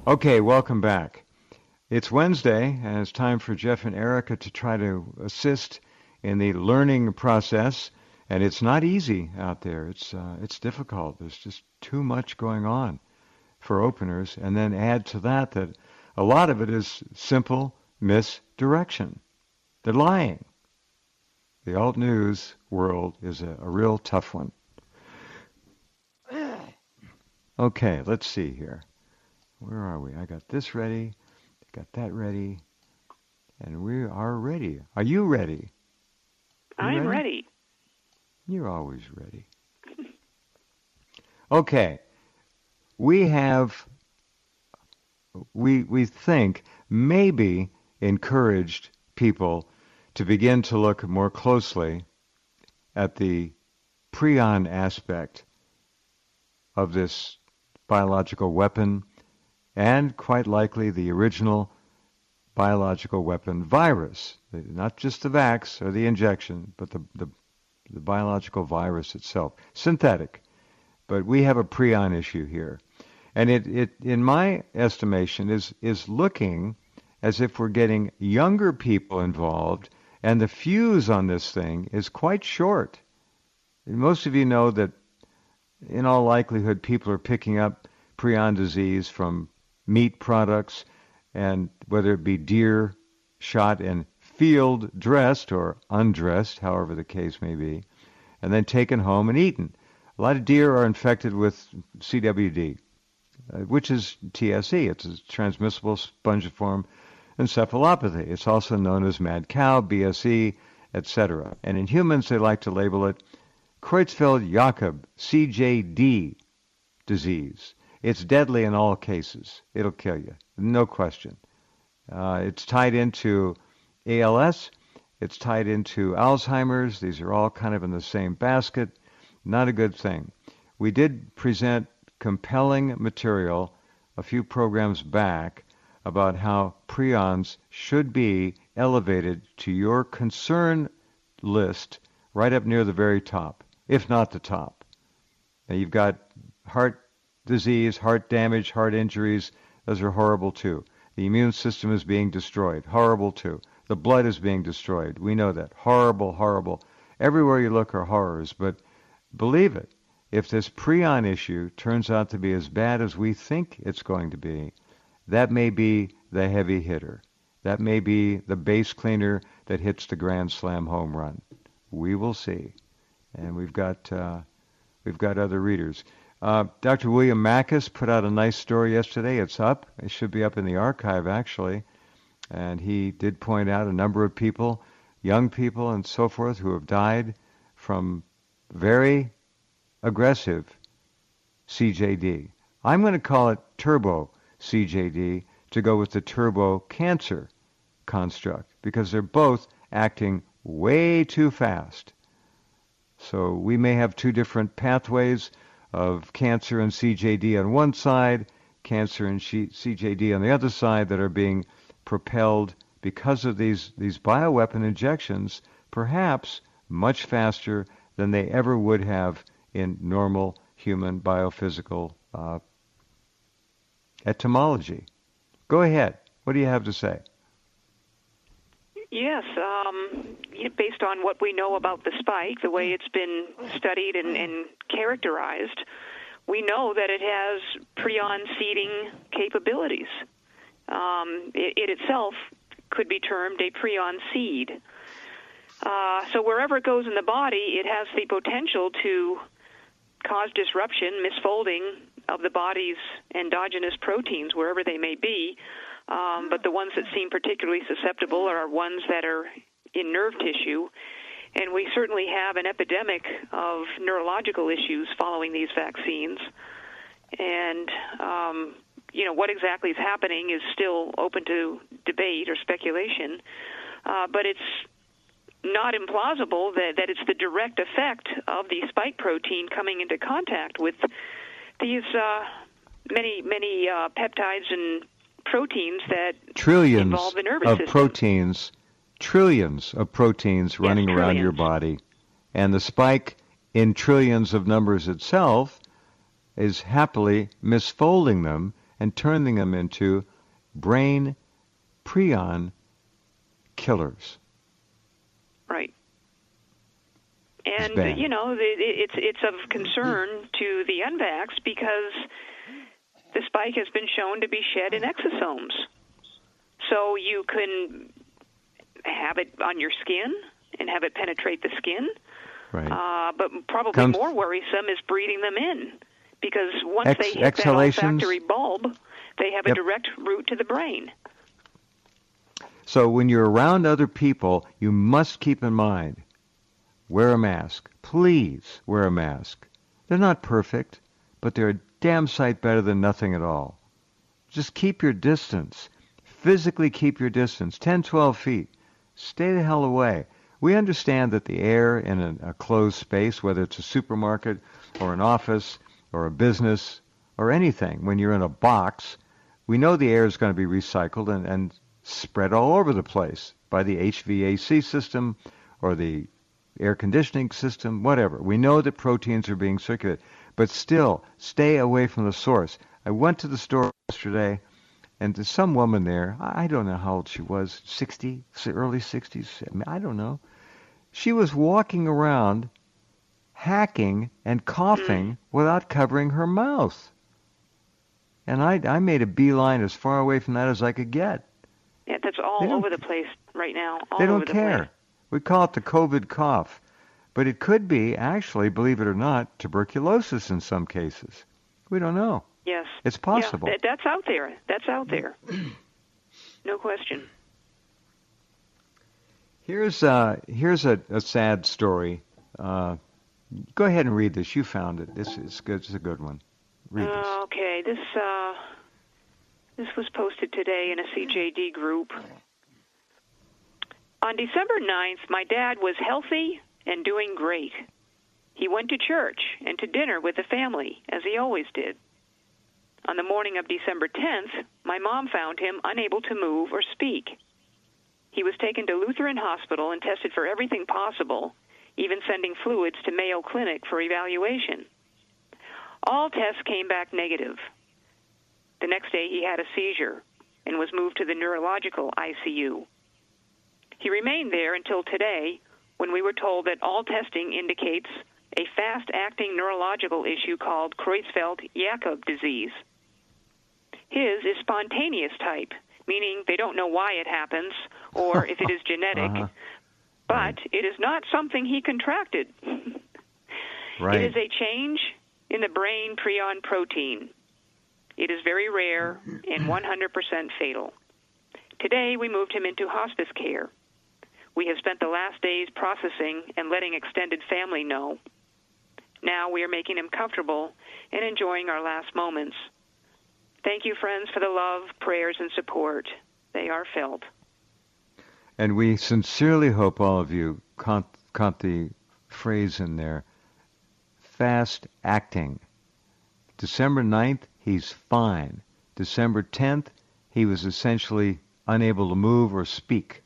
Okay, welcome back. It's Wednesday, and it's time for Jeff and Erica to try to assist in the learning process. And it's not easy out there. It's difficult. There's just too much going on for openers. And then add to that a lot of it is simple misdirection. They're lying. The alt news world is a real tough one. Okay, let's see here. Where are we? I got this ready, got that ready, and we are ready. Are you ready? I'm ready. You're always ready. Okay. We think maybe encouraged people to begin to look more closely at the prion aspect of this biological weapon and quite likely the original biological weapon virus, not just the vax or the injection, but the biological virus itself, synthetic. But we have a prion issue here. And it in my estimation, is looking as if we're getting younger people involved, and the fuse on this thing is quite short. And most of you know that in all likelihood people are picking up prion disease from meat products, and whether it be deer shot and field dressed or undressed, however the case may be, and then taken home and eaten. A lot of deer are infected with CWD, which is TSE. It's a transmissible spongiform encephalopathy. It's also known as mad cow, BSE, etc. And in humans, they like to label it Creutzfeldt-Jakob, CJD disease. It's deadly in all cases. It'll kill you, no question. It's tied into ALS. It's tied into Alzheimer's. These are all kind of in the same basket. Not a good thing. We did present compelling material a few programs back about how prions should be elevated to your concern list right up near the very top, if not the top. Now you've got heart disease, heart damage, heart injuries. Those are horrible too. The immune system is being destroyed. Horrible too. The blood is being destroyed. We know that. Horrible, horrible. Everywhere you look are horrors, but believe it, if this prion issue turns out to be as bad as we think it's going to be, that may be the heavy hitter. That may be the base cleaner that hits the grand slam home run. We will see. And we've got other readers. Dr. William Mackus put out a nice story yesterday. It's up. It should be up in the archive, actually. And he did point out a number of people, young people and so forth, who have died from very aggressive CJD. I'm going to call it turbo CJD to go with the turbo cancer construct, because they're both acting way too fast. So we may have two different pathways of cancer and CJD on one side, cancer and CJD on the other side, that are being propelled because of these bioweapon injections, perhaps much faster than they ever would have in normal human biophysical etymology. Go ahead. What do you have to say? Yes, based on what we know about the spike, the way it's been studied and characterized, we know that it has prion-seeding capabilities. It itself could be termed a prion seed. So wherever it goes in the body, it has the potential to cause disruption, misfolding of the body's endogenous proteins, wherever they may be. But the ones that seem particularly susceptible are ones that are in nerve tissue. And we certainly have an epidemic of neurological issues following these vaccines. And, what exactly is happening is still open to debate or speculation. But it's not implausible that it's the direct effect of the spike protein coming into contact with these many peptides and proteins that involve the nervous system. Trillions of proteins running around your body. And the spike in trillions of numbers itself is happily misfolding them and turning them into brain prion killers. Right. It's And, bad. it's of concern to the unvaxxed because the spike has been shown to be shed in exosomes. So you can have it on your skin and have it penetrate the skin. Right. But probably more worrisome is breathing them in, because once they hit that olfactory bulb, they have a direct route to the brain. So when you're around other people, you must keep in mind, wear a mask. Please wear a mask. They're not perfect, but they're a damn sight better than nothing at all. Just keep your distance. Physically keep your distance, 10, 12 feet. Stay the hell away. We understand that the air in a closed space, whether it's a supermarket or an office or a business or anything, when you're in a box, we know the air is going to be recycled and spread all over the place by the HVAC system or the air conditioning system, whatever. We know that proteins are being circulated, but still, stay away from the source. I went to the store yesterday, and there's some woman there, I don't know how old she was, 60, early 60s, I don't know. She was walking around, hacking and coughing without covering her mouth. And I made a beeline as far away from that as I could get. Yeah, that's all over the place right now. They don't care. We call it the COVID cough. But it could be, actually, believe it or not, tuberculosis in some cases. We don't know. Yes. It's possible. Yeah, that's out there. That's out there. No question. Here's a sad story. Go ahead and read this. You found it. This is good. It's a good one. Read this. Okay. This was posted today in a CJD group. On December 9th, my dad was healthy and doing great. He went to church and to dinner with the family, as he always did. On the morning of December 10th, my mom found him unable to move or speak. He was taken to Lutheran Hospital and tested for everything possible, even sending fluids to Mayo Clinic for evaluation. All tests came back negative. The next day, he had a seizure and was moved to the neurological ICU. He remained there until today, when we were told that all testing indicates a fast-acting neurological issue called Creutzfeldt-Jakob disease. His is spontaneous type, meaning they don't know why it happens or if it is genetic, but it is not something he contracted. Right. It is a change in the brain prion protein. It is very rare and 100% fatal. Today, we moved him into hospice care. We have spent the last days processing and letting extended family know. Now we are making him comfortable and enjoying our last moments. Thank you, friends, for the love, prayers, and support. They are felt. And we sincerely hope all of you caught the phrase in there, fast acting. December 9th, he's fine. December 10th, he was essentially unable to move or speak.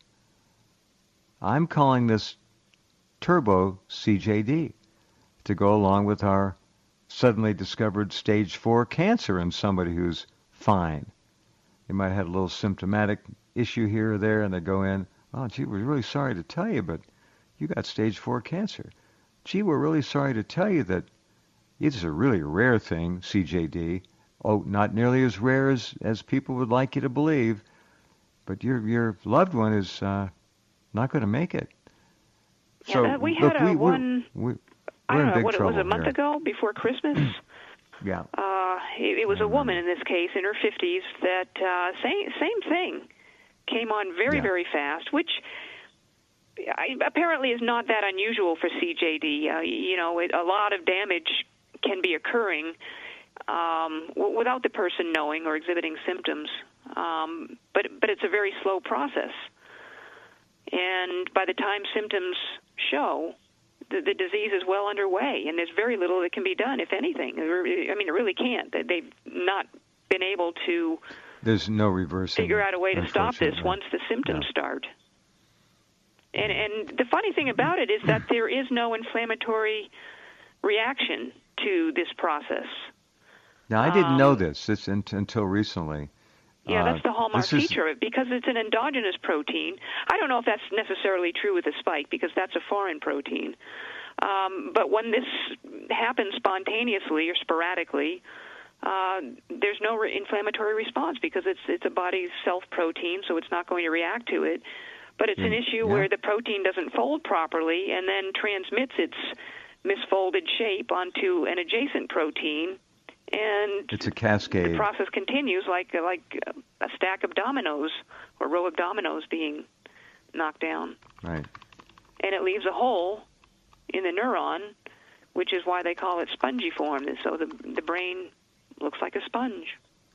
I'm calling this turbo CJD to go along with our suddenly discovered stage 4 cancer in somebody who's fine. They might have had a little symptomatic issue here or there, and they go in, oh, gee, we're really sorry to tell you, but you got stage 4 cancer. Gee, we're really sorry to tell you that it's a really rare thing, CJD. Oh, not nearly as rare as people would like you to believe, but your loved one is not going to make it. Yeah, So we had look, we're I don't in know big what it was, trouble a month here. ago before Christmas. Yeah. It was a woman in this case in her 50s that same thing came on very fast, which apparently is not that unusual for CJD. A lot of damage can be occurring without the person knowing or exhibiting symptoms, but it's a very slow process. And by the time symptoms show, the disease is well underway, and there's very little that can be done, if anything. I mean, it really can't. They've not been able to There's no reversing figure out a way to stop this unfortunately. once the symptoms start. And the funny thing about it is that there is no inflammatory reaction to this process. Now, I didn't know this until recently. Yeah, that's the hallmark this is- feature of it, because it's an endogenous protein. I don't know if that's necessarily true with the spike, because that's a foreign protein. But when this happens spontaneously or sporadically, there's no inflammatory response, because it's a body's self-protein, so it's not going to react to it. But it's an issue where the protein doesn't fold properly and then transmits its misfolded shape onto an adjacent protein, and it's a cascade. The process continues like a stack of dominoes or row of dominoes being knocked down. Right. And it leaves a hole in the neuron, which is why they call it spongiform. So the brain looks like a sponge.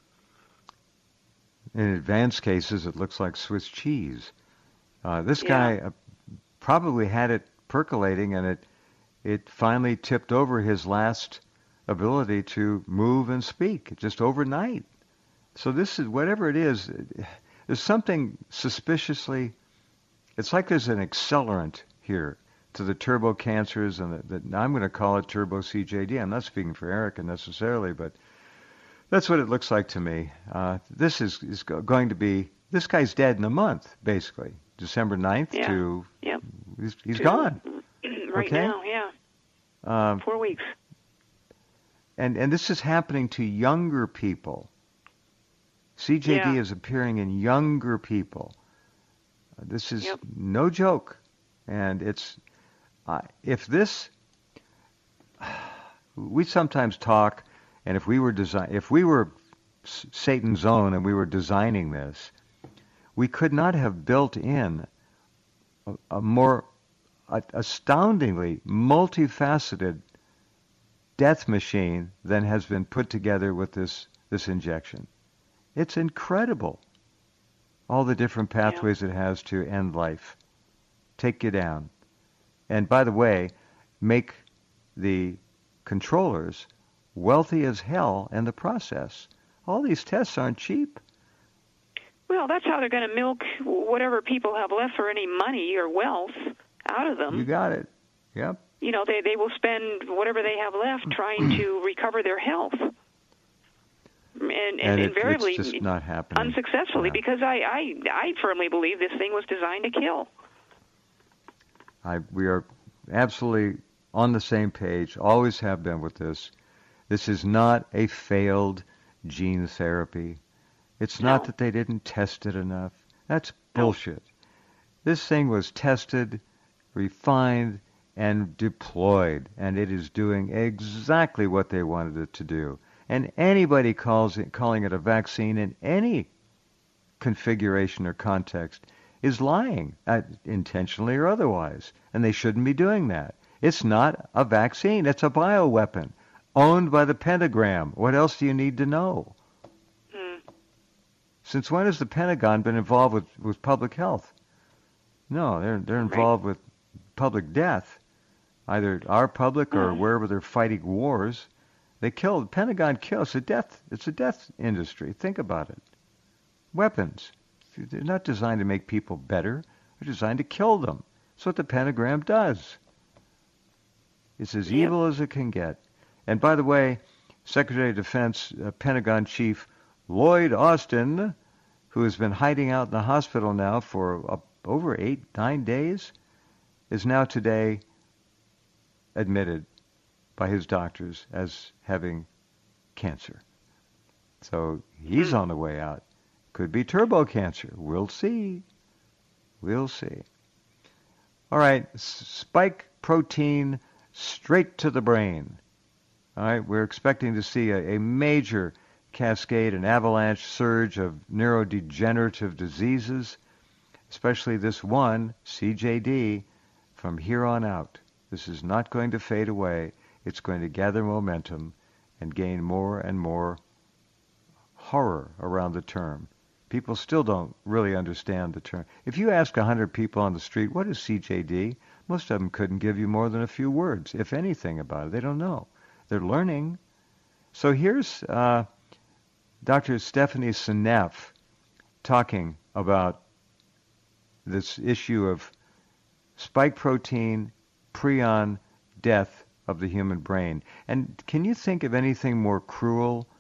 In advanced cases, it looks like Swiss cheese. This guy probably had it percolating, and it finally tipped over his last ability to move and speak, just overnight. So this is, whatever it is, there's something suspiciously, it's like there's an accelerant here to the turbo cancers, and I'm going to call it turbo CJD. I'm not speaking for Erica necessarily, but that's what it looks like to me. This is going to be, this guy's dead in a month, basically. December 9th to, he's gone. Right now, 4 weeks. And this is happening to younger people. CJD is appearing in younger people. This is no joke. And it's, if this, we sometimes talk, and if we were Satan's own and we were designing this, we could not have built in a more astoundingly multifaceted death machine than has been put together with this injection. It's incredible, all the different pathways it has to end life, take you down. And by the way, make the controllers wealthy as hell in the process. All these tests aren't cheap. Well, that's how they're going to milk whatever people have left for any money or wealth out of them. You got it. Yep. You know, they will spend whatever they have left trying to recover their health. And invariably, it's just not happening. Unsuccessfully, because I firmly believe this thing was designed to kill. We are absolutely on the same page, always have been with this. This is not a failed gene therapy. It's not that they didn't test it enough. That's bullshit. This thing was tested, refined, and deployed, and it is doing exactly what they wanted it to do. And anybody calling it a vaccine in any configuration or context is lying, intentionally or otherwise, and they shouldn't be doing that. It's not a vaccine. It's a bioweapon owned by the Pentagram. What else do you need to know? Since when has the Pentagon been involved with public health? No, they're involved with public death, either our public or wherever they're fighting wars. They kill. The Pentagon kills. It's a death industry. Think about it. Weapons. They're not designed to make people better. They're designed to kill them. That's what the Pentagram does. It's as evil as it can get. And by the way, Secretary of Defense, Pentagon Chief Lloyd Austin, who has been hiding out in the hospital now for over 8-9 days, is now today admitted by his doctors as having cancer. So he's on the way out. Could be turbo cancer. We'll see. We'll see. All right, spike protein straight to the brain. All right, we're expecting to see a major cascade, an avalanche surge of neurodegenerative diseases, especially this one, CJD, from here on out. This is not going to fade away. It's going to gather momentum and gain more and more horror around the term. People still don't really understand the term. If you ask 100 people on the street, what is CJD? Most of them couldn't give you more than a few words, if anything, about it. They don't know. They're learning. So here's Dr. Stephanie Seneff talking about this issue of spike protein, prion death of the human brain. And can you think of anything more cruel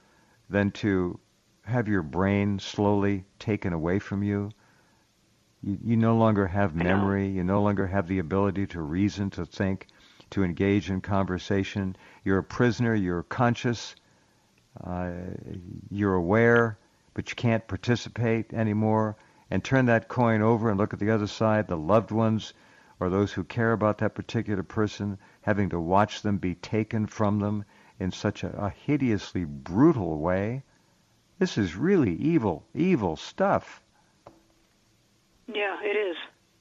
than to have your brain slowly taken away from you. You no longer have memory. You no longer have the ability to reason, to think, to engage in conversation. You're a prisoner. You're conscious. You're aware, but you can't participate anymore. And turn that coin over and look at the other side, the loved ones or those who care about that particular person, having to watch them be taken from them in such a hideously brutal way. This is really evil, evil stuff. Yeah, it is.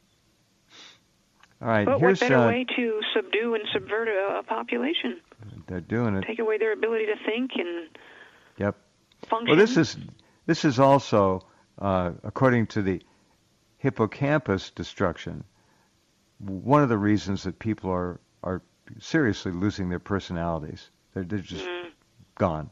All right, but what better way to subdue and subvert a population? They're doing it. Take away their ability to think and function. Well, this is also, according to the hippocampus destruction, one of the reasons that people are seriously losing their personalities. They're just gone.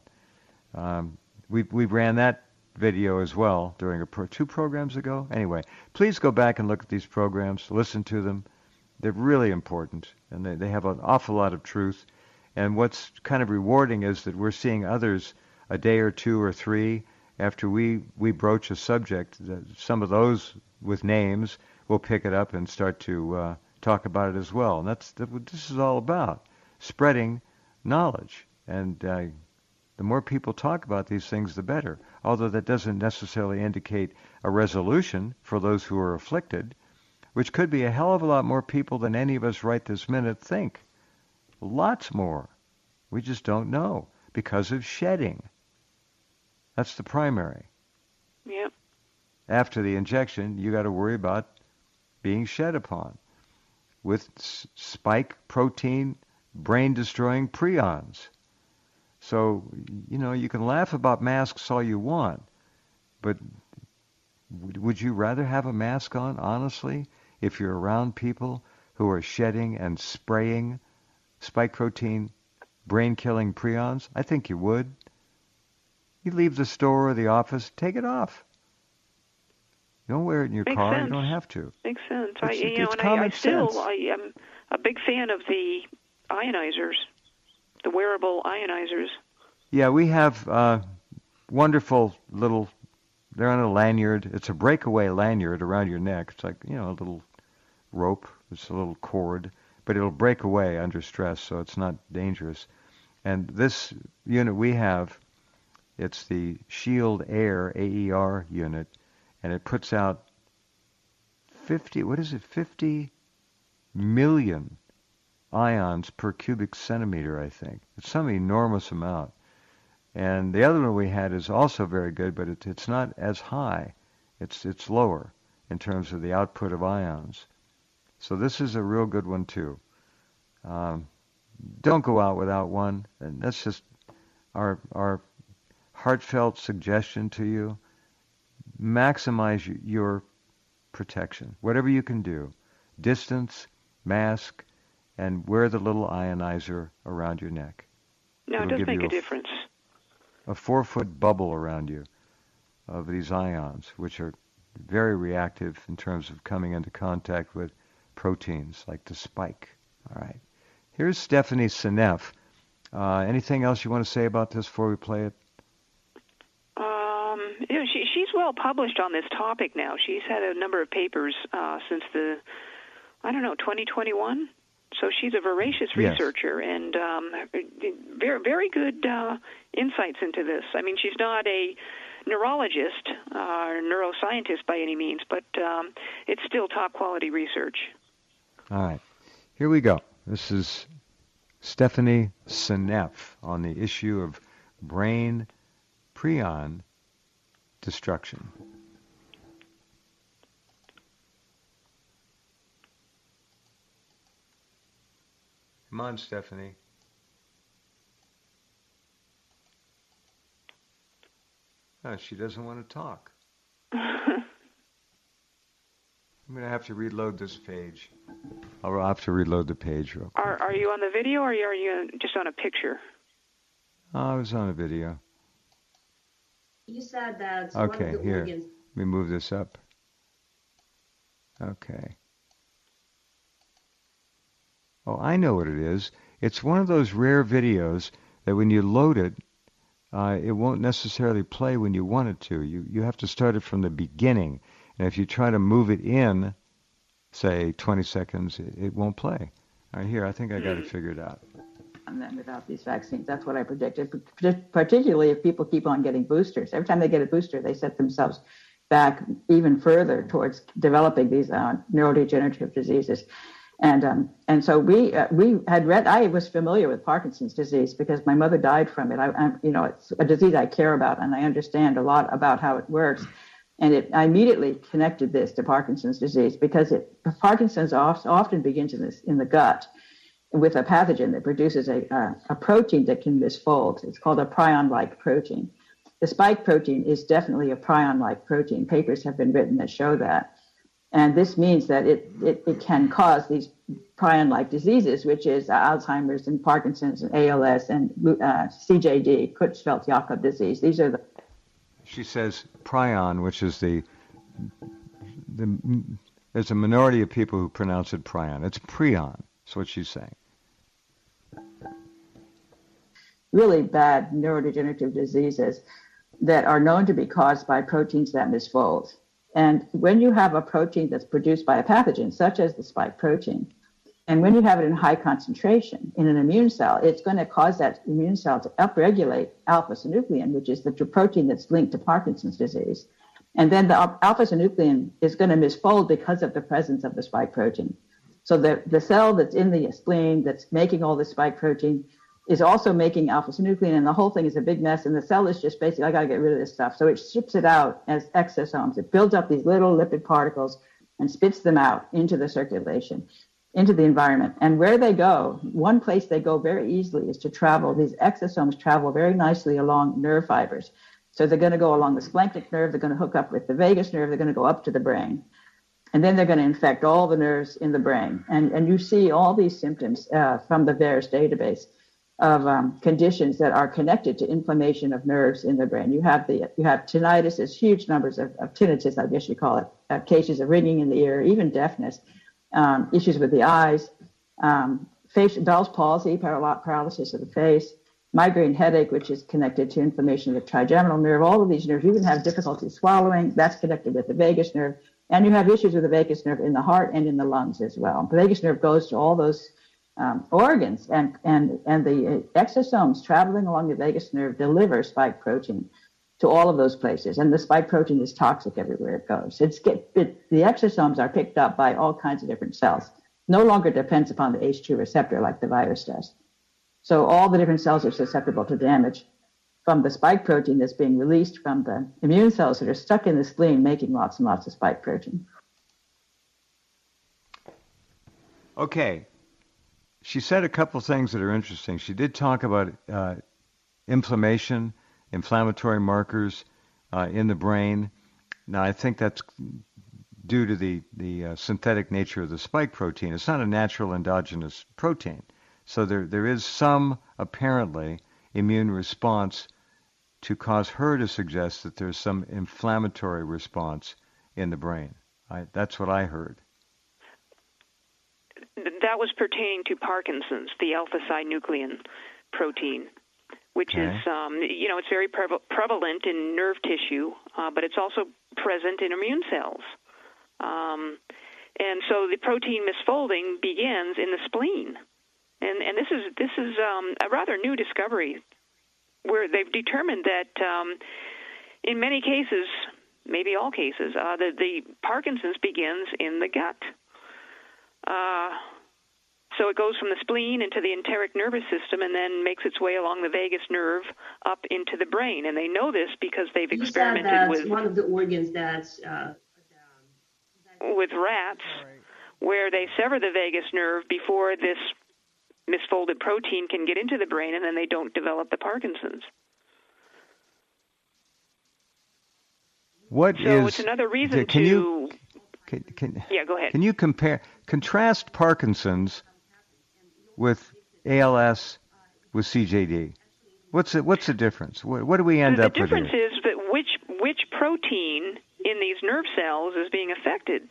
We ran that video as well during 2 programs ago. Anyway, please go back and look at these programs, listen to them. They're really important, and they have an awful lot of truth. And what's kind of rewarding is that we're seeing others a day or 2 or 3 after we broach a subject. Some of those with names will pick it up and start to talk about it as well. And that's what this is all about, spreading knowledge. And the more people talk about these things, the better. Although that doesn't necessarily indicate a resolution for those who are afflicted, which could be a hell of a lot more people than any of us right this minute think. Lots more. We just don't know because of shedding. That's the primary. Yep. After the injection, you got to worry about being shed upon with spike protein brain-destroying prions. So, you can laugh about masks all you want, but would you rather have a mask on, honestly, if you're around people who are shedding and spraying spike protein brain-killing prions? I think you would. You leave the store or the office, take it off. You don't wear it in your car. Sense. You don't have to. Makes sense. It's common sense. I am a big fan of the ionizers, the wearable ionizers. Yeah, we have wonderful little, they're on a lanyard. It's a breakaway lanyard around your neck. It's like, a little rope. It's a little cord, but it'll break away under stress, so it's not dangerous. And this unit we have, it's the Shield Air, AER unit, and it puts out 50 million ions per cubic centimeter, I think. It's some enormous amount. And the other one we had is also very good, but it's not as high. It's lower in terms of the output of ions. So this is a real good one, too. Don't go out without one. And that's just our heartfelt suggestion to you. Maximize your protection, whatever you can do. Distance, mask, and wear the little ionizer around your neck. No, it does make a difference. A 4-foot bubble around you of these ions, which are very reactive in terms of coming into contact with proteins like the spike. All right. Here's Stephanie Seneff. Anything else you want to say about this before we play it? She's well published on this topic now. She's had a number of papers since 2021. So she's a voracious researcher and very, very good insights into this. I mean, she's not a neurologist or neuroscientist by any means, but it's still top quality research. All right. Here we go. This is Stephanie Seneff on the issue of brain prion destruction. Come on, Stephanie. Oh, she doesn't want to talk. I'm going to have to reload this page. I'll have to reload the page real quick. Are you on the video or are you just on a picture? I was on a video. You said that okay, one of the here. organs... Let me move this up. Okay. Oh, I know what it is. It's one of those rare videos that when you load it it won't necessarily play when you want it to. You have to start it from the beginning. And if you try to move it in, say, 20 seconds, it won't play. All right, here, I think I got it figured out. And then without these vaccines, that's what I predicted, particularly if people keep on getting boosters. Every time they get a booster, they set themselves back even further towards developing these neurodegenerative diseases. And so we had read. I was familiar with Parkinson's disease because my mother died from it. It's a disease I care about, and I understand a lot about how it works. And I immediately connected this to Parkinson's disease because Parkinson's often begins in the gut with a pathogen that produces a protein that can misfold. It's called a prion-like protein. The spike protein is definitely a prion-like protein. Papers have been written that show that. And this means that it can cause these prion-like diseases, which is Alzheimer's and Parkinson's and ALS and CJD, Creutzfeldt-Jakob disease. These are the... She says prion, which is there's a minority of people who pronounce it prion. It's prion. That's what she's saying. Really bad neurodegenerative diseases that are known to be caused by proteins that misfold. And when you have a protein that's produced by a pathogen, such as the spike protein, and when you have it in high concentration in an immune cell, it's going to cause that immune cell to upregulate alpha-synuclein, which is the protein that's linked to Parkinson's disease. And then the alpha-synuclein is going to misfold because of the presence of the spike protein. So the cell that's in the spleen that's making all the spike protein is also making alpha-synuclein, and the whole thing is a big mess, and the cell is just basically, I got to get rid of this stuff. So it ships it out as exosomes. It builds up these little lipid particles and spits them out into the circulation, into the environment. And where they go, one place they go very easily is to travel. These exosomes travel very nicely along nerve fibers. So they're going to go along the splanchnic nerve, they're going to hook up with the vagus nerve, they're going to go up to the brain. And then they're going to infect all the nerves in the brain. And you see all these symptoms from the VAERS database of conditions that are connected to inflammation of nerves in the brain. You have tinnitus, there's huge numbers of tinnitus, I guess you call it, cases of ringing in the ear, even deafness, issues with the eyes, Bell's palsy, paralysis of the face, migraine headache, which is connected to inflammation of the trigeminal nerve. All of these nerves, you even have difficulty swallowing, that's connected with the vagus nerve. And you have issues with the vagus nerve in the heart and in the lungs as well. The vagus nerve goes to all those organs, and the exosomes traveling along the vagus nerve deliver spike protein to all of those places. And the spike protein is toxic everywhere it goes. The exosomes are picked up by all kinds of different cells. No longer depends upon the ACE2 receptor like the virus does. So all the different cells are susceptible to damage from the spike protein that's being released from the immune cells that are stuck in the spleen making lots and lots of spike protein. Okay. She said a couple things that are interesting. She did talk about inflammation, inflammatory markers in the brain. Now, I think that's due to the synthetic nature of the spike protein. It's not a natural endogenous protein. So there is some, apparently, immune response to cause her to suggest that there's some inflammatory response in the brain. That's what I heard. That was pertaining to Parkinson's, the alpha-synuclein protein, which is, it's very prevalent in nerve tissue, but it's also present in immune cells. And so the protein misfolding begins in the spleen. And this is a rather new discovery where they've determined that in many cases, maybe all cases, the Parkinson's begins in the gut. So it goes from the spleen into the enteric nervous system and then makes its way along the vagus nerve up into the brain. And they know this because they've experimented with one of the organs that's with rats, where they sever the vagus nerve before this misfolded protein can get into the brain, and then they don't develop the Parkinson's. It's another reason go ahead. Can you contrast Parkinson's with ALS with CJD? What's the difference? What do we end up with? The difference is that which protein in these nerve cells is being affected.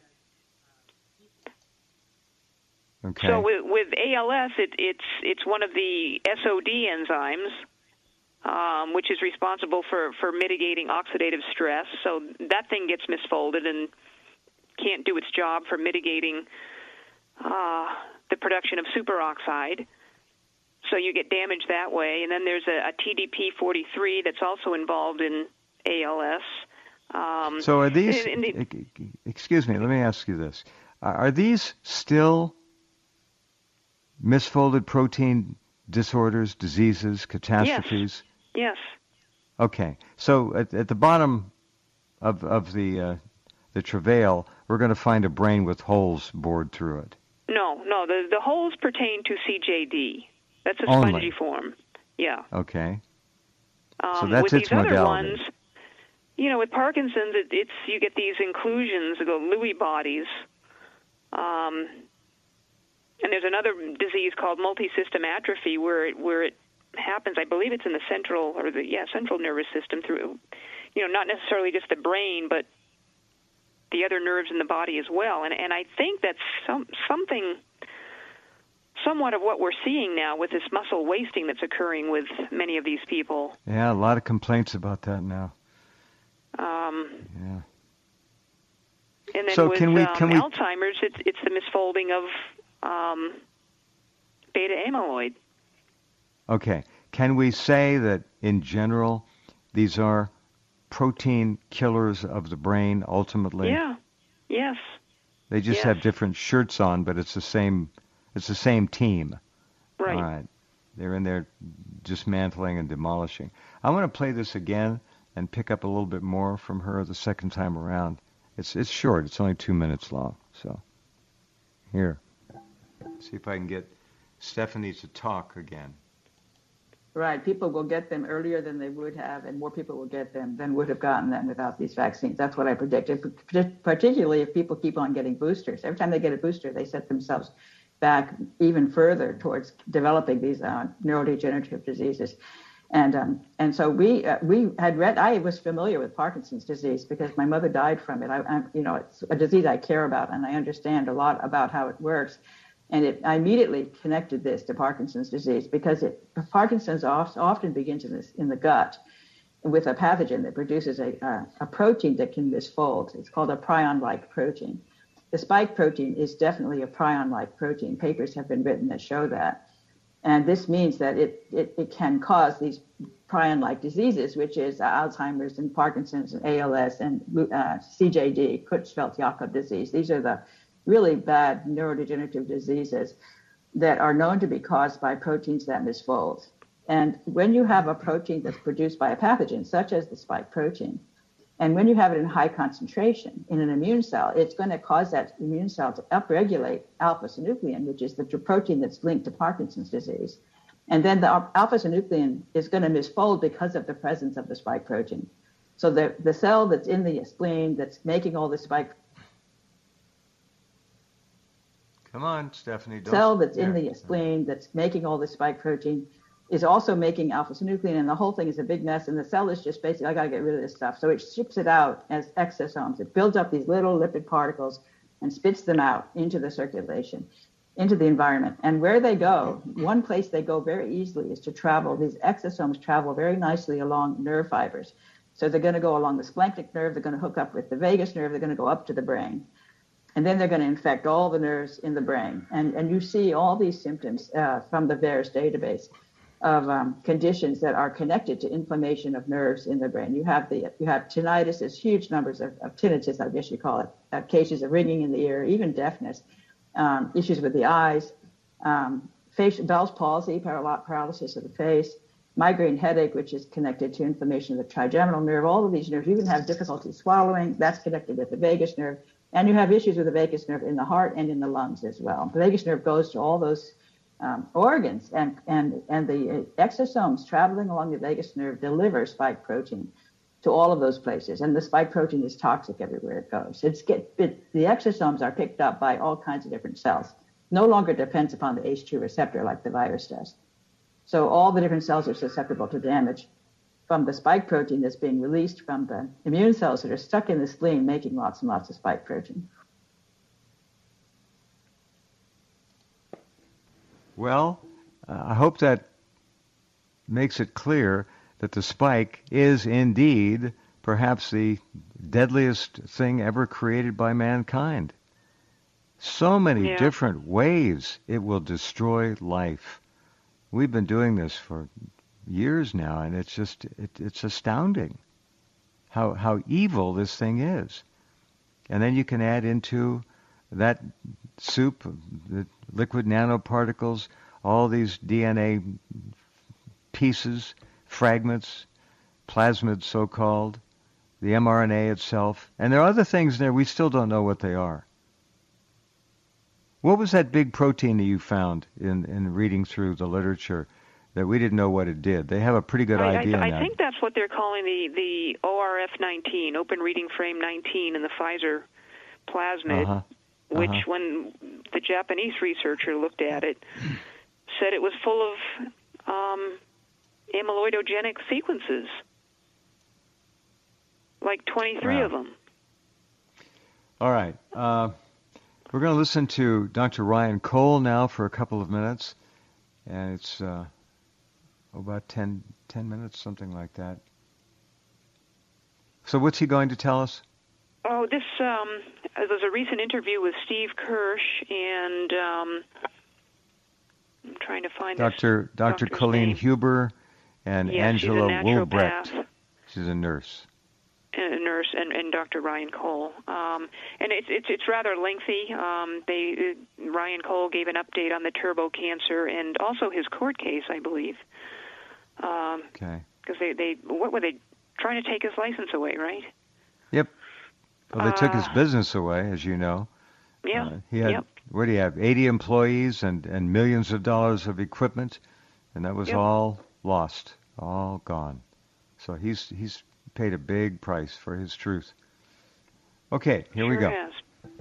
Okay. So with ALS, it's one of the SOD enzymes which is responsible for mitigating oxidative stress. So that thing gets misfolded and can't do its job for mitigating the production of superoxide. So you get damage that way. And then there's a TDP-43 that's also involved in ALS. So are these, excuse me, let me ask you this. Are these still misfolded protein disorders, diseases, catastrophes? Yes. Okay. So at the bottom of the travail, we're going to find a brain with holes bored through it. No. The holes pertain to CJD. That's a Only. spongy form. Yeah. Okay. So that's with its these modality. Other ones, with Parkinson's, it's you get these inclusions, the Lewy bodies. And there's another disease called multisystem atrophy where it happens. I believe it's in the central nervous system through, not necessarily just the brain, but the other nerves in the body as well. And I think that's something somewhat of what we're seeing now with this muscle wasting that's occurring with many of these people. Yeah, a lot of complaints about that now. Yeah. And then so with Alzheimer's, it's the misfolding of beta amyloid. Okay. Can we say that in general these are protein killers of the brain ultimately? Yeah. Yes. They just have different shirts on, but it's the same team. Right. All right. They're in there dismantling and demolishing. I want to play this again and pick up a little bit more from her the second time around. It's short. It's only 2 minutes long. So here. See if I can get Stephanie to talk again. Right. People will get them earlier than they would have, and more people will get them than would have gotten them without these vaccines. That's what I predicted, particularly if people keep on getting boosters. Every time they get a booster, they set themselves back even further towards developing these neurodegenerative diseases. And so we had read. I was familiar with Parkinson's disease because my mother died from it. It's a disease I care about, and I understand a lot about how it works. And I immediately connected this to Parkinson's disease because Parkinson's often begins in the gut with a pathogen that produces a protein that can misfold. It's called a prion-like protein. The spike protein is definitely a prion-like protein. Papers have been written that show that. And this means that it can cause these prion-like diseases, which is Alzheimer's and Parkinson's and ALS and CJD, Creutzfeldt-Jakob disease. These are the really bad neurodegenerative diseases that are known to be caused by proteins that misfold. And when you have a protein that's produced by a pathogen, such as the spike protein, and when you have it in high concentration in an immune cell, it's going to cause that immune cell to upregulate alpha-synuclein, which is the protein that's linked to Parkinson's disease. And then the alpha-synuclein is going to misfold because of the presence of the spike protein. So the cell that's in the spleen that's making all the spike Come on, Stephanie. Cell that's in the spleen that's making all the spike protein is also making alpha-synuclein, and the whole thing is a big mess. And the cell is just basically, I got to get rid of this stuff. So it ships it out as exosomes. It builds up these little lipid particles and spits them out into the circulation, into the environment. And where they go, one place they go very easily is to travel. These exosomes travel very nicely along nerve fibers. So they're going to go along the splanchnic nerve. They're going to hook up with the vagus nerve. They're going to go up to the brain. And then they're going to infect all the nerves in the brain. And you see all these symptoms from the VAERS database of conditions that are connected to inflammation of nerves in the brain. You have tinnitus, there's huge numbers of tinnitus, I guess you call it, cases of ringing in the ear, even deafness, issues with the eyes, Bell's palsy, paralysis of the face, migraine headache, which is connected to inflammation of the trigeminal nerve. All of these nerves, you even have difficulty swallowing, that's connected with the vagus nerve. And you have issues with the vagus nerve in the heart and in the lungs as well. The vagus nerve goes to all those organs, and the exosomes traveling along the vagus nerve deliver spike protein to all of those places. And the spike protein is toxic everywhere it goes. The exosomes are picked up by all kinds of different cells. No longer depends upon the H2 receptor like the virus does. So all the different cells are susceptible to damage from the spike protein that's being released from the immune cells that are stuck in the spleen making lots and lots of spike protein. Well, I hope that makes it clear that the spike is indeed perhaps the deadliest thing ever created by mankind. So many different ways it will destroy life. We've been doing this for years now, and it's just it's astounding how evil this thing is. And then you can add into that soup the liquid nanoparticles, all these DNA pieces, fragments, plasmids so-called, the mRNA itself, and there are other things there we still don't know what they are. What was that big protein that you found in reading through the literature that we didn't know what it did? They have a pretty good idea now. I think that's what they're calling the ORF19, Open Reading Frame 19, in the Pfizer plasmid, which when the Japanese researcher looked at it, said it was full of amyloidogenic sequences, like 23 of them. All right. We're going to listen to Dr. Ryan Cole now for a couple of minutes, and it's about 10 minutes, something like that. So what's he going to tell us? Oh, this there's a recent interview with Steve Kirsch and I'm trying to find Dr. Colleen name. Huber and Angela Woolbrecht. She's a nurse. And Dr. Ryan Cole, and it's rather lengthy. Ryan Cole gave an update on the turbo cancer and also his court case, I believe. Okay. Because what were they trying to take his license away, right? Yep. Well, they took his business away, as you know. Yeah. He had what do you have? 80 employees and millions of dollars of equipment, and that was all lost, all gone. So he's paid a big price for his truth. Okay, here we go. Has.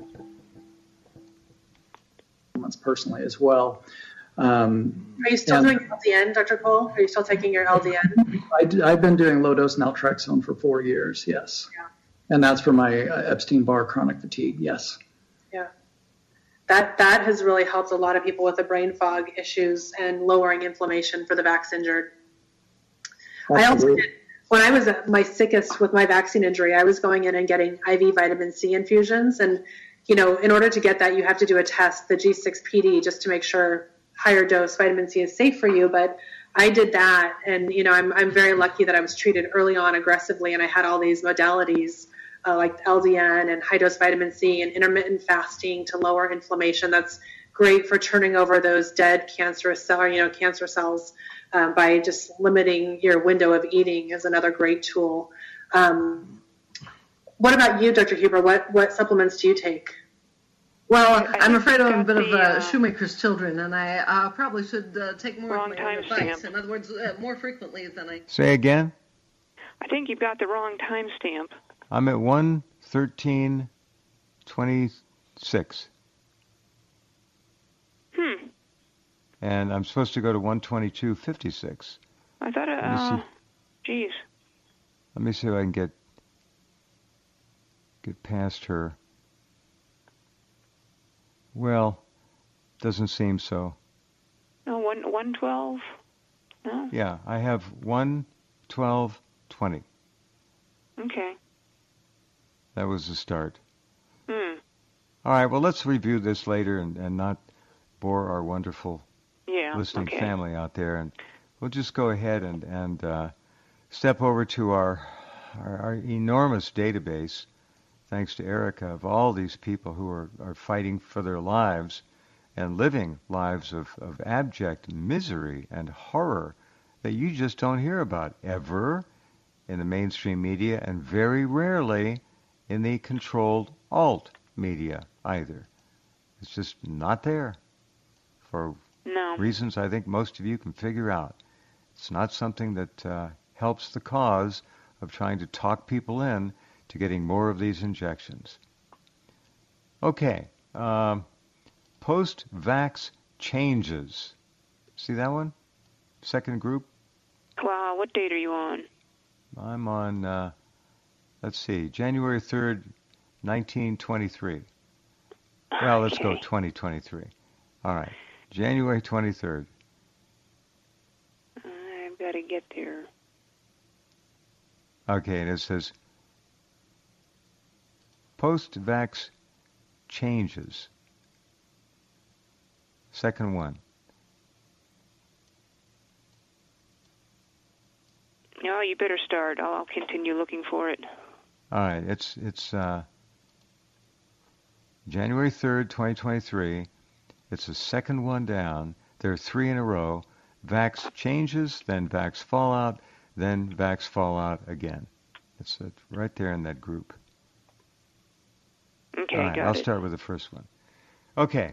Personally as well. Are you still doing LDN, Dr. Cole? Are you still taking your LDN? I've been doing low-dose naltrexone for 4 years, yes. Yeah. And that's for my Epstein-Barr chronic fatigue, yes. Yeah. That has really helped a lot of people with the brain fog issues and lowering inflammation for the vax injured. Absolutely. I also did, when I was at my sickest with my vaccine injury, I was going in and getting IV vitamin C infusions. And, in order to get that, you have to do a test, the G6PD, just to make sure higher dose vitamin C is safe for you. But I did that. And, I'm very lucky that I was treated early on aggressively. And I had all these modalities like LDN and high dose vitamin C and intermittent fasting to lower inflammation. That's great for turning over those dead cancerous cells. By just limiting your window of eating is another great tool. What about you, Dr. Huber? What supplements do you take? Well, I'm afraid I'm a bit of shoemaker's children, and I probably should take more of my own advice. In other words, more frequently than I... Say again? I think you've got the wrong timestamp. I'm at 1:13:26. And I'm supposed to go to 1:22:56. I thought, geez. Let me see if I can get past her. Well, doesn't seem so. No, 1:12? No? Yeah, I have 1:12:20. Okay. That was the start. All right, well, let's review this later and not bore our wonderful listening family out there. And we'll just go ahead and step over to our enormous database, thanks to Erica, of all these people who are fighting for their lives and living lives of abject misery and horror that you just don't hear about ever in the mainstream media, and very rarely in the controlled alt media either. It's just not there for reasons I think most of you can figure out. It's not something that helps the cause of trying to talk people in to getting more of these injections. Okay, post-vax changes. See that one? Second group? Wow, what date are you on? I'm on, let's see, January 3rd, 1923. Well, let's go 2023. All right, January 23rd. I've got to get there. Okay, and it says post-vax changes. Second one. No, you better start. I'll continue looking for it. All right, it's January 3rd, 2023. It's the second one down. There are 3 in a row. Vax changes, then vax fallout, then vax fallout again. It's right there in that group. Okay, all right, got I'll it. start with the first one. Okay.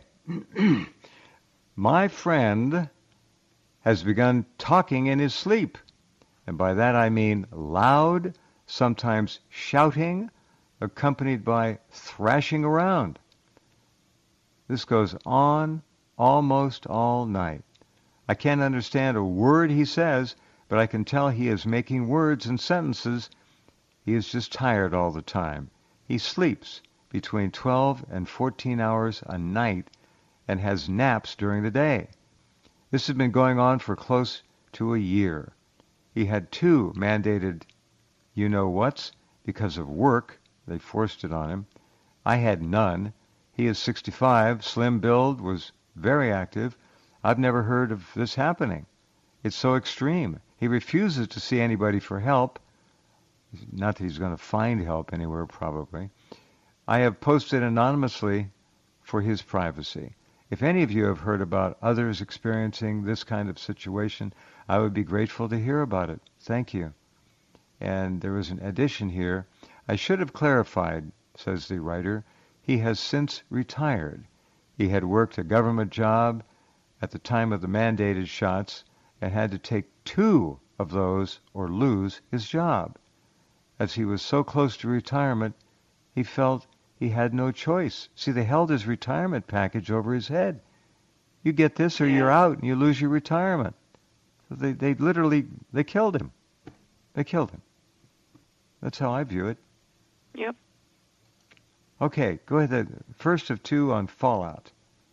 My friend has begun talking in his sleep. And by that I mean loud, sometimes shouting, accompanied by thrashing around. This goes on almost all night. I can't understand a word he says, but I can tell he is making words and sentences. He is just tired all the time. He sleeps between 12 and 14 hours a night and has naps during the day. This has been going on for close to a year. He had 2 mandated you-know-whats because of work. They forced it on him. I had none. He is 65, slim build, was very active. I've never heard of this happening. It's so extreme. He refuses to see anybody for help. Not that he's going to find help anywhere, probably. I have posted anonymously for his privacy. If any of you have heard about others experiencing this kind of situation, I would be grateful to hear about it. Thank you. And there is an addition here. I should have clarified, says the writer, he has since retired. He had worked a government job at the time of the mandated shots and had to take 2 of those or lose his job. As he was so close to retirement, he felt he had no choice. See, they held his retirement package over his head. You get this or you're out and you lose your retirement. So they literally killed him. They killed him. That's how I view it. Yep. Okay, go ahead. The first of 2 on fallout.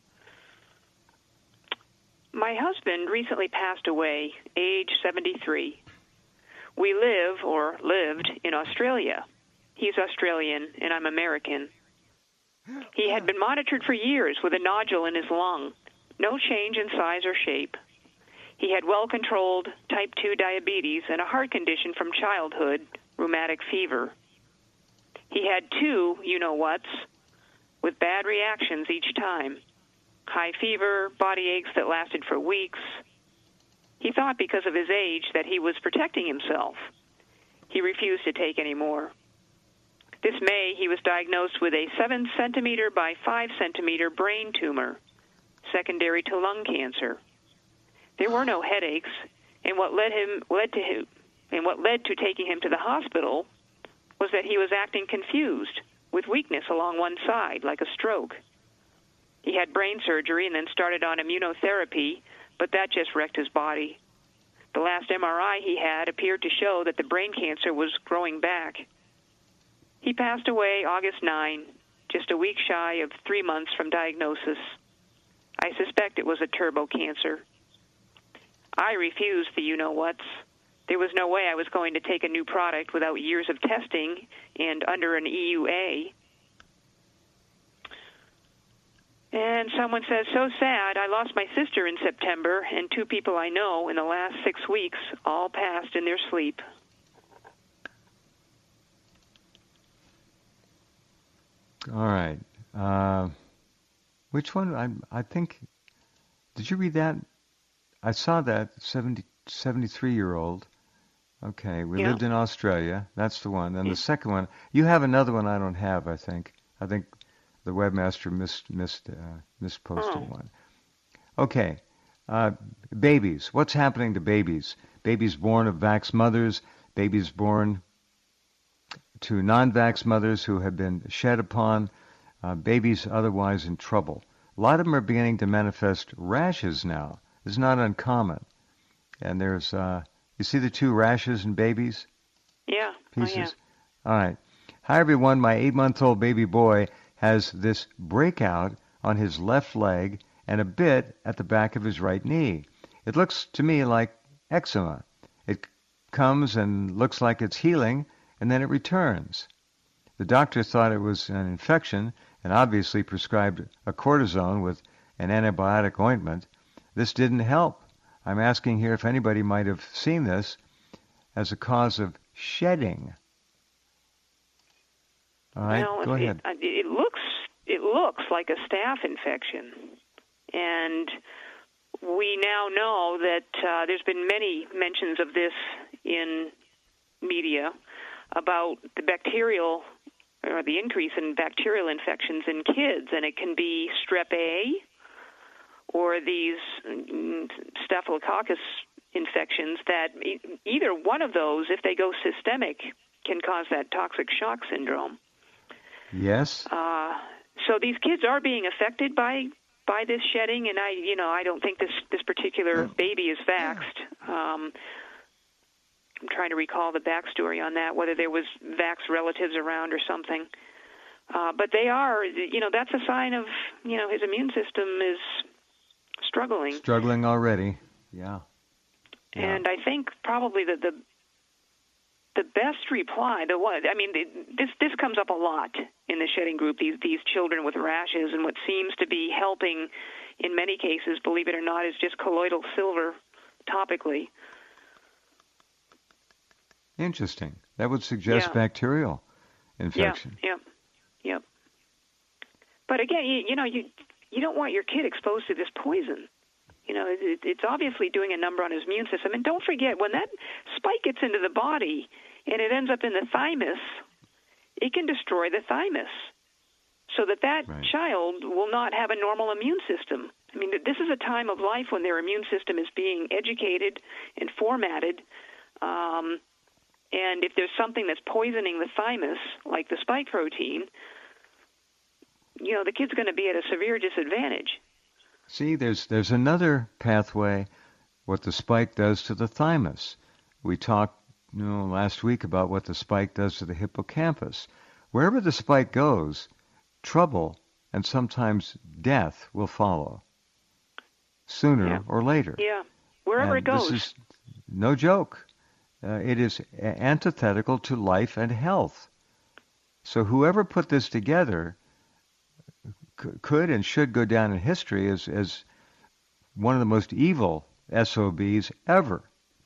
My husband recently passed away, age 73. We live, or lived, in Australia. He's Australian, and I'm American. He had been monitored for years with a nodule in his lung. No change in size or shape. He had well-controlled type 2 diabetes and a heart condition from childhood, rheumatic fever. He had 2 you-know-whats with bad reactions each time. High fever, body aches that lasted for weeks. He thought because of his age that he was protecting himself. He refused to take any more. This May, he was diagnosed with a 7 centimeter by 5 centimeter brain tumor, secondary to lung cancer. There were no headaches, and what led to taking him to the hospital was that he was acting confused, with weakness along one side, like a stroke. He had brain surgery and then started on immunotherapy, but that just wrecked his body. The last MRI he had appeared to show that the brain cancer was growing back. He passed away August 9, just a week shy of 3 months from diagnosis. I suspect it was a turbo cancer. I refused the you-know-whats. There was no way I was going to take a new product without years of testing and under an EUA. And someone says, so sad, I lost my sister in September, and 2 people I know in the last 6 weeks all passed in their sleep. All right. Which one? I think, did you read that? I saw that, 73-year-old. Okay, we lived in Australia. That's the one. And the second one, you have another one I don't have, I think. I think the webmaster misposted one. Okay, babies. What's happening to babies? Babies born of vax mothers, babies born to non-vax mothers who have been shed upon, babies otherwise in trouble. A lot of them are beginning to manifest rashes now. It's not uncommon. And there's, you see the 2 rashes in babies? Yeah. Pieces? Oh, yeah. All right. Hi, everyone. My 8-month-old baby boy has this breakout on his left leg and a bit at the back of his right knee. It looks to me like eczema. It comes and looks like it's healing, and then it returns. The doctor thought it was an infection and obviously prescribed a cortisone with an antibiotic ointment. This didn't help. I'm asking here if anybody might have seen this as a cause of shedding. All right, well, go ahead. It looks like a staph infection, and we now know that there's been many mentions of this in media about the bacterial or the increase in bacterial infections in kids, and it can be strep A or these staphylococcus infections that either one of those, if they go systemic, can cause that toxic shock syndrome. Yes. So these kids are being affected by this shedding, and I don't think this particular baby is vaxxed. I'm trying to recall the backstory on that, whether there was vax relatives around or something. But they are, that's a sign of, his immune system is struggling. Struggling already, yeah. And I think probably the best reply, this comes up a lot in the shedding group, these children with rashes, and what seems to be helping in many cases, believe it or not, is just colloidal silver topically. Interesting. That would suggest bacterial infection. Yeah. But again, you don't want your kid exposed to this poison. It's obviously doing a number on his immune system. And don't forget, when that spike gets into the body and it ends up in the thymus, it can destroy the thymus so that child will not have a normal immune system. I mean, this is a time of life when their immune system is being educated and formatted. And if there's something that's poisoning the thymus, like the spike protein, the kid's going to be at a severe disadvantage. See, there's another pathway, what the spike does to the thymus. We talked last week about what the spike does to the hippocampus. Wherever the spike goes, trouble and sometimes death will follow, sooner or later. Yeah, wherever it goes. This is no joke. It is antithetical to life and health. So whoever put this together could and should go down in history as one of the most evil SOBs ever.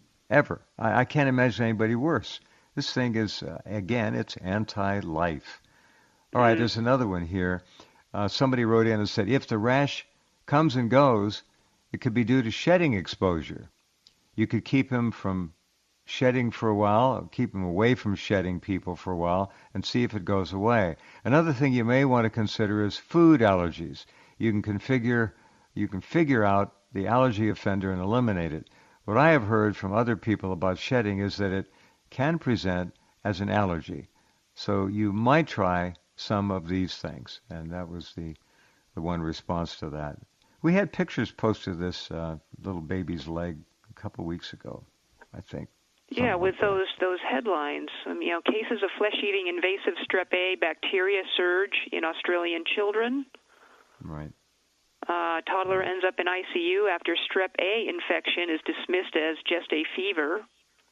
I can't imagine anybody worse. This thing is, again, it's anti-life. All right, there's another one here. Somebody wrote in and said, if the rash comes and goes, it could be due to shedding exposure. You could keep him from shedding for a while, keep him away from shedding people for a while, and see if it goes away. Another thing you may want to consider is food allergies. You can figure out the allergy offender and eliminate it. What I have heard from other people about shedding is that it can present as an allergy. So you might try some of these things, and that was the one response to that. We had pictures posted of this little baby's leg a couple weeks ago, I think. Yeah, with those headlines, cases of flesh-eating invasive strep A bacteria surge in Australian children. Right. Toddler ends up in ICU after strep A infection is dismissed as just a fever.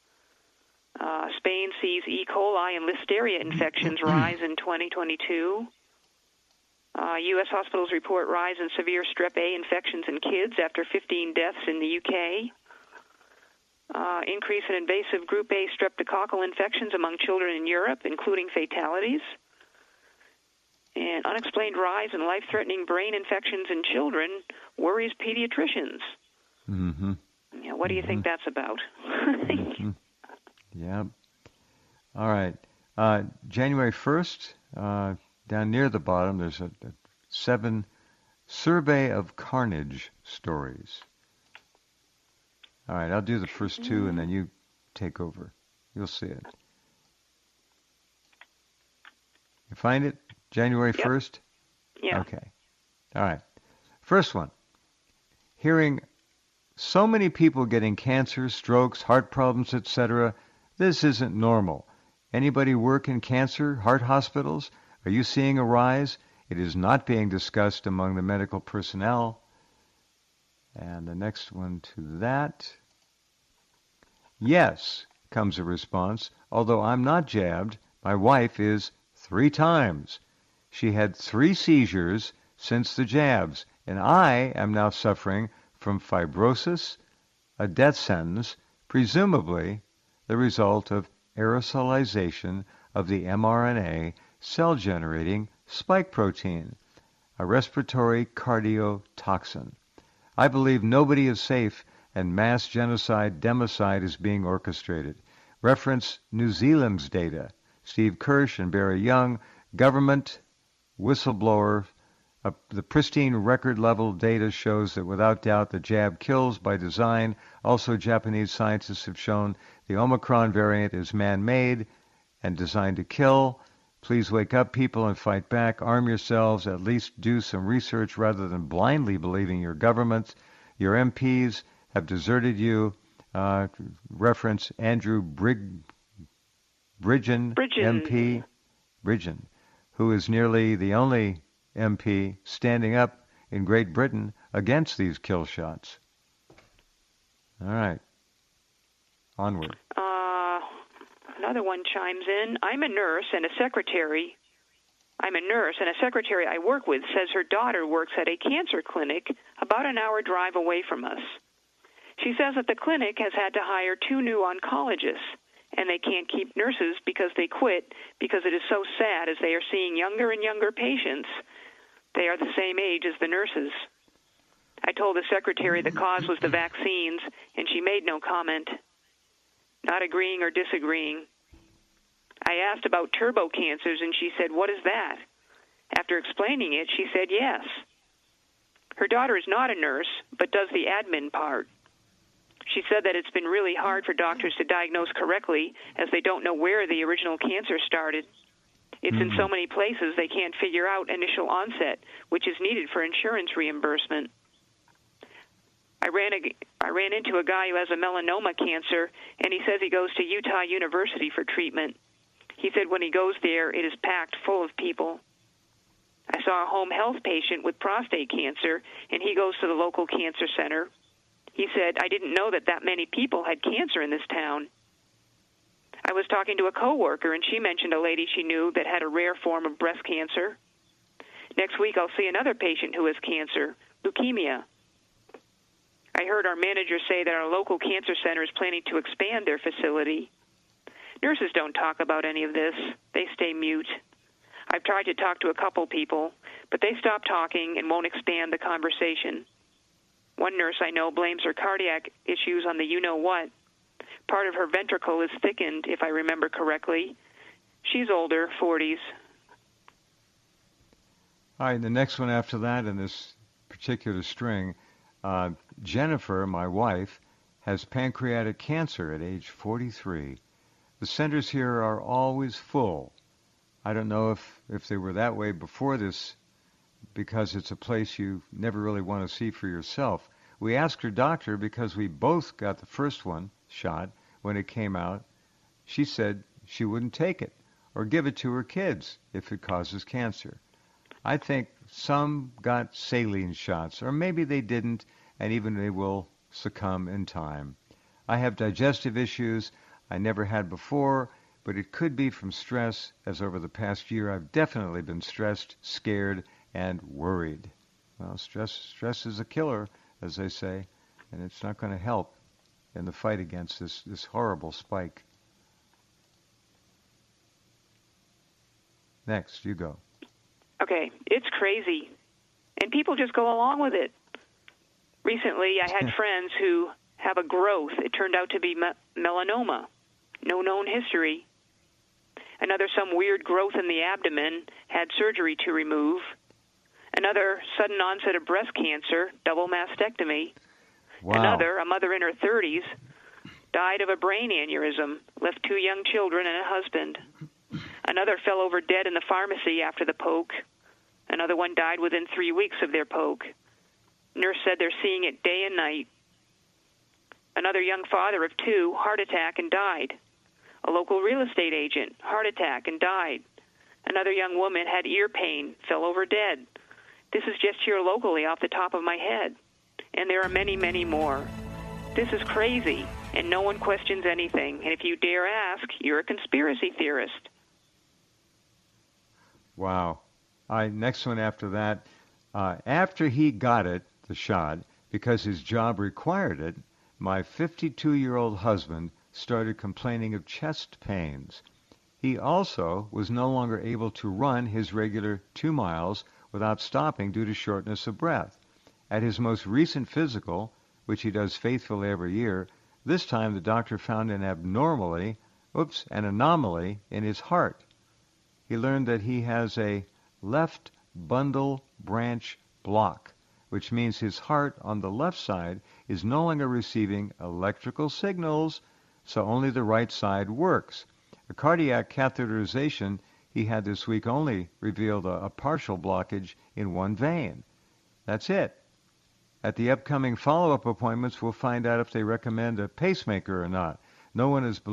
Spain sees E. coli and listeria infections rise in 2022. U.S. hospitals report rise in severe strep A infections in kids after 15 deaths in the U.K. Increase in invasive group A streptococcal infections among children in Europe, including fatalities. And unexplained rise in life-threatening brain infections in children worries pediatricians. Mm-hmm. Yeah, what do you think that's about? Mm-hmm. Yeah. All right. January 1st, down near the bottom, there's a 7 survey of carnage stories. All right, I'll do the first 2, and then you take over. You'll see it. You find it? January 1st? Yeah. Okay. All right. First one. Hearing so many people getting cancer, strokes, heart problems, etc., this isn't normal. Anybody work in cancer, heart hospitals? Are you seeing a rise? It is not being discussed among the medical personnel. And the next one to that. Yes, comes a response. Although I'm not jabbed, my wife is 3 times. She had 3 seizures since the jabs, and I am now suffering from fibrosis, a death sentence, presumably the result of aerosolization of the mRNA cell-generating spike protein, a respiratory cardiotoxin. I believe nobody is safe and mass genocide, democide is being orchestrated. Reference New Zealand's data. Steve Kirsch and Barry Young, government whistleblower. The pristine record-level data shows that without doubt the jab kills by design. Also, Japanese scientists have shown the Omicron variant is man-made and designed to kill. Please wake up, people, and fight back. Arm yourselves. At least do some research rather than blindly believing your governments. Your MPs have deserted you. Reference Andrew Bridgen, MP, Bridgen, who is nearly the only MP standing up in Great Britain against these kill shots. All right. Onward. Another one chimes in. I'm a nurse and a secretary I work with says her daughter works at a cancer clinic about an hour drive away from us. She says that the clinic has had to hire 2 new oncologists, and they can't keep nurses because they quit because it is so sad as they are seeing younger and younger patients. They are the same age as the nurses. I told the secretary the cause was the vaccines, and she made no comment, not agreeing or disagreeing. I asked about turbo cancers, and she said, "What is that?" After explaining it, she said yes. Her daughter is not a nurse, but does the admin part. She said that it's been really hard for doctors to diagnose correctly as they don't know where the original cancer started. It's in so many places they can't figure out initial onset, which is needed for insurance reimbursement. I ran into a guy who has a melanoma cancer, and he says he goes to Utah University for treatment. He said when he goes there, it is packed full of people. I saw a home health patient with prostate cancer, and he goes to the local cancer center. He said, "I didn't know that many people had cancer in this town." I was talking to a coworker, and she mentioned a lady she knew that had a rare form of breast cancer. Next week, I'll see another patient who has cancer, leukemia. I heard our manager say that our local cancer center is planning to expand their facility. Nurses don't talk about any of this. They stay mute. I've tried to talk to a couple people, but they stop talking and won't expand the conversation. One nurse I know blames her cardiac issues on the you-know-what. Part of her ventricle is thickened, if I remember correctly. She's older, 40s. All right, the next one after that in this particular string, Jennifer, my wife, has pancreatic cancer at age 43. The centers here are always full. I don't know if they were that way before this, because it's a place you never really want to see for yourself. We asked her doctor because we both got the first one shot when it came out. She said she wouldn't take it or give it to her kids if it causes cancer. I think some got saline shots, or maybe they didn't, and even they will succumb in time. I have digestive issues I never had before, but it could be from stress, as over the past year I've definitely been stressed, scared, and worried. Well, stress is a killer, as they say, and it's not going to help in the fight against this horrible spike. Next, you go. Okay, it's crazy, and people just go along with it. Recently, I had friends who have a growth. It turned out to be melanoma. No known history. Another, some weird growth in the abdomen, had surgery to remove. Another, sudden onset of breast cancer, double mastectomy. Wow. Another, a mother in her 30s, died of a brain aneurysm, left 2 young children and a husband. Another fell over dead in the pharmacy after the poke. Another one died within 3 weeks of their poke. Nurse said they're seeing it day and night. Another young father of 2, heart attack and died. A local real estate agent, heart attack and died. Another young woman had ear pain, fell over dead. This is just here locally off the top of my head. And there are many, many more. This is crazy, and no one questions anything. And if you dare ask, you're a conspiracy theorist. Wow. Next one after that. After he got it, the shot, because his job required it, my 52-year-old husband started complaining of chest pains. He also was no longer able to run his regular 2 miles without stopping due to shortness of breath. At his most recent physical, which he does faithfully every year, this time the doctor found an anomaly in his heart. He learned that he has a left bundle branch block, which means his heart on the left side is no longer receiving electrical signals, so only the right side works. A cardiac catheterization he had this week only revealed a partial blockage in one vein. That's it. At the upcoming follow-up appointments, we'll find out if they recommend a pacemaker or not. No one is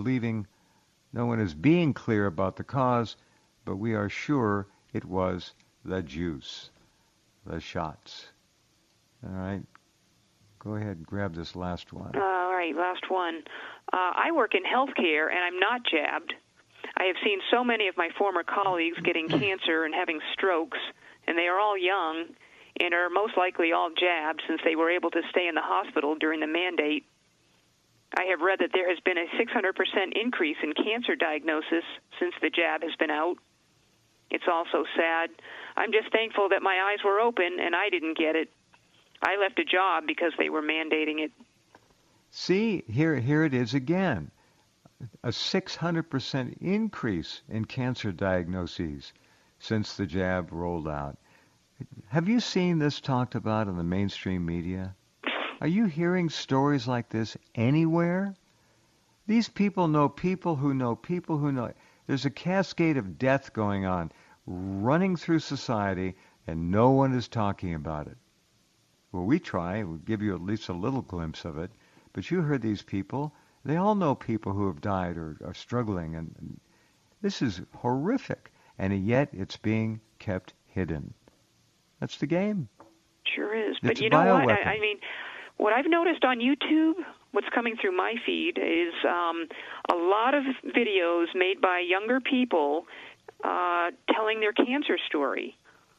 being clear about the cause, but we are sure it was the juice, the shots. All right. Go ahead and grab this last one. All right, last one. I work in healthcare, and I'm not jabbed. I have seen so many of my former colleagues getting cancer and having strokes, and they are all young and are most likely all jabbed since they were able to stay in the hospital during the mandate. I have read that there has been a 600% increase in cancer diagnosis since the jab has been out. It's also sad. I'm just thankful that my eyes were open and I didn't get it. I left a job because they were mandating it. See, here it is again. A 600% increase in cancer diagnoses since the jab rolled out. Have you seen this talked about in the mainstream media? Are you hearing stories like this anywhere? These people know people who know people who know. There's a cascade of death going on, running through society, and no one is talking about it. Well, we try. We'll give you at least a little glimpse of it. But you heard these people. They all know people who have died or are struggling. And this is horrific. And yet it's being kept hidden. That's the game. Sure is. It's but you know what? bioweapon. I mean, what I've noticed on YouTube, what's coming through my feed, is a lot of videos made by younger people telling their cancer story.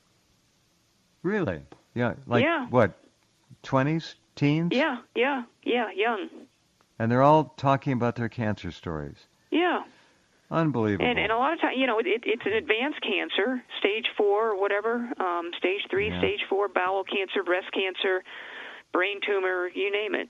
Really? Yeah. Like yeah. What? 20s? Teens? Yeah, young. And they're all talking about their cancer stories. Yeah. Unbelievable. And a lot of times, it's an advanced cancer, stage 4 or whatever, stage 3, Yeah. stage 4, bowel cancer, breast cancer, brain tumor, you name it.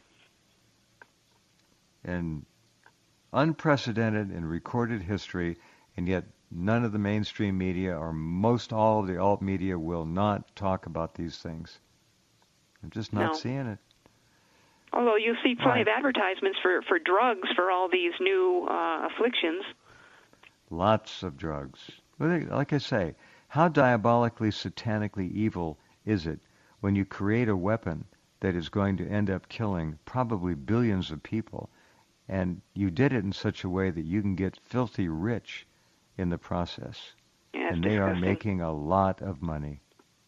And unprecedented in recorded history, and yet none of the mainstream media or most all of the alt media will not talk about these things. I'm just not seeing it. Although you see plenty of advertisements for drugs for all these new afflictions. Lots of drugs. Like I say, how diabolically, satanically evil is it when you create a weapon that is going to end up killing probably billions of people, and you did it in such a way that you can get filthy rich in the process. Yeah, and they are making a lot of money.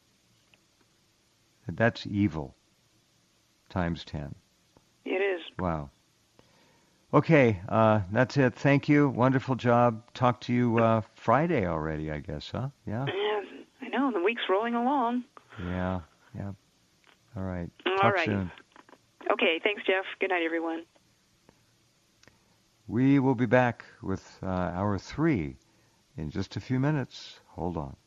That's evil times 10. It is. Wow. Okay, that's it. Thank you. Wonderful job. Talk to you Friday already, I guess, huh? Yeah? I know. The week's rolling along. Yeah. All right. All Talk right. soon. Okay, thanks, Jeff. Good night, everyone. We will be back with hour 3 in just a few minutes. Hold on.